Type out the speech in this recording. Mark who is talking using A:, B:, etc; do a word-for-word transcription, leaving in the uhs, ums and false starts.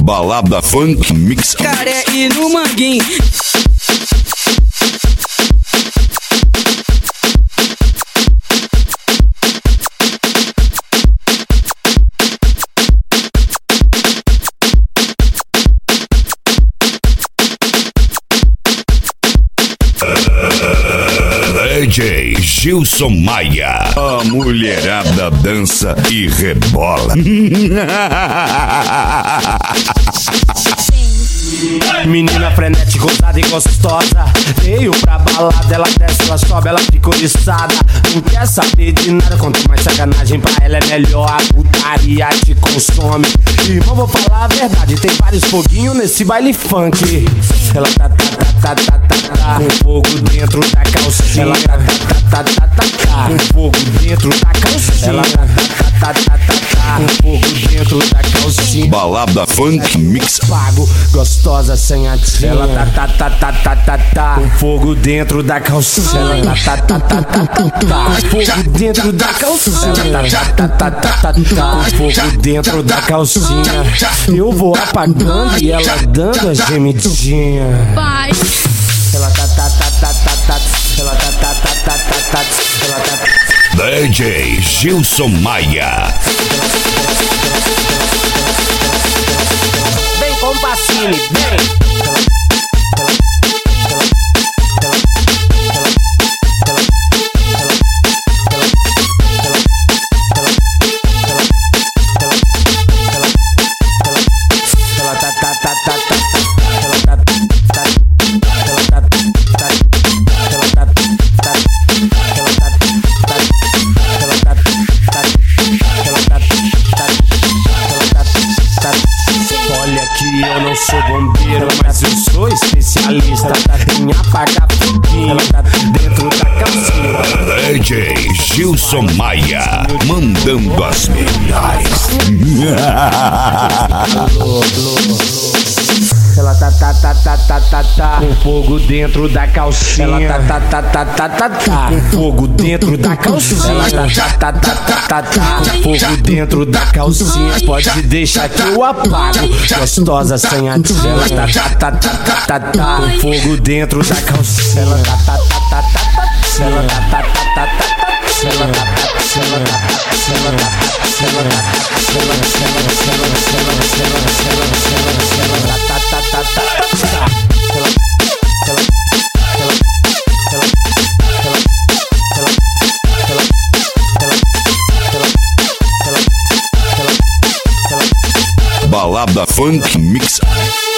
A: Balada Funk Mix.
B: Caré e no manguinho.
A: D J Gilson Maia. A mulherada dança e rebola.
C: Menina frenética, ousada e gostosa, veio pra balada, ela desce, ela sobe, ela fica oriçada. Não quer saber de nada, quanto mais sacanagem pra ela é melhor. A putaria te consome. Irmão, vou falar a verdade, tem vários foguinhos nesse baile funk. Ela tá, tá, tá, tá, tá, tá, tá, com fogo dentro da calcinha. Ela tá, tá, tá, tá, tá, tá, com fogo dentro da calcinha. Ela tá, tá, tá, tá, tá, tá, com fogo dentro da calcinha.
A: Balada Funk Mix.
C: Pago, gostosa sem a tia. Ela tá, tá, tá, tá, tá, tá, tá, com fogo dentro da calcinha. Ela tá, tá, tá, tá, tá, tá, tá, com fogo dentro da calcinha. Ela tá, tá, tá, tá, tá, tá, com fogo dentro da calcinha. Eu vou apagando e ela dando a gemidinha.
D: Vai.
C: Ela tá, tá, tá, tá, tá, tá, ela tá, tá, tá, tá, tá, tá, ela tá.
A: D J Gilson Maia.
C: Vem com o Pacini, vem. Eu não sou bombeiro, mas eu sou especialista em apagar foguinho dentro da calcinha.
A: D J Gilson Maia, mandando as melhores.
C: Ela tá, tá, tá, tá, tá, tá, tá, com fogo dentro da calcinha. Ela tá, tá, tá, tá, tá, tá, tá, com fogo dentro da calcinha. Ela tá, tá, tá, tá, tá, tá, tá, com fogo dentro da calcinha. Pode deixar que eu apago, gostosa sem a tia. Ela tá, tá, tá, tá, tá, tá, com fogo dentro da calcinha. Ela tá, tá, tá, tá, tá, tá, ela tá, tá, tá, tá, tá, tá, ela tá, tá, ela tá, ela tá, ela tá, ela
A: Balada Funk Mix.